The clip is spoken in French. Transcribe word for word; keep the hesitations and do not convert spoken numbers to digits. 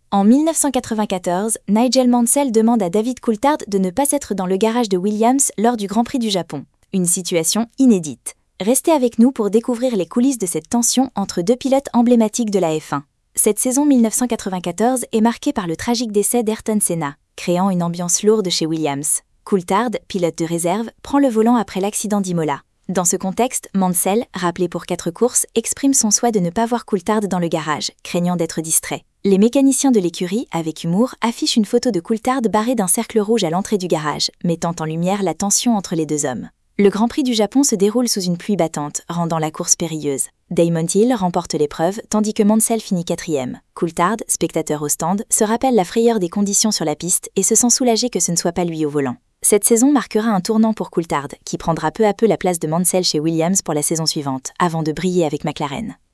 En mille neuf cent quatre-vingt-quatorze, Nigel Mansell demande à David Coulthard de ne pas être dans le garage de Williams lors du Grand Prix du Japon. Une situation inédite. Restez avec nous pour découvrir les coulisses de cette tension entre deux pilotes emblématiques de la F un. Cette saison mille neuf cent quatre-vingt-quatorze est marquée par le tragique décès d'Ayrton Senna, créant une ambiance lourde chez Williams. Coulthard, pilote de réserve, prend le volant après l'accident d'Imola. Dans ce contexte, Mansell, rappelé pour quatre courses, exprime son souhait de ne pas voir Coulthard dans le garage, craignant d'être distrait. Les mécaniciens de l'écurie, avec humour, affichent une photo de Coulthard barré d'un cercle rouge à l'entrée du garage, mettant en lumière la tension entre les deux hommes. Le Grand Prix du Japon se déroule sous une pluie battante, rendant la course périlleuse. Damon Hill remporte l'épreuve, tandis que Mansell finit quatrième. Coulthard, spectateur au stand, se rappelle la frayeur des conditions sur la piste et se sent soulagé que ce ne soit pas lui au volant. Cette saison marquera un tournant pour Coulthard, qui prendra peu à peu la place de Mansell chez Williams pour la saison suivante, avant de briller avec McLaren.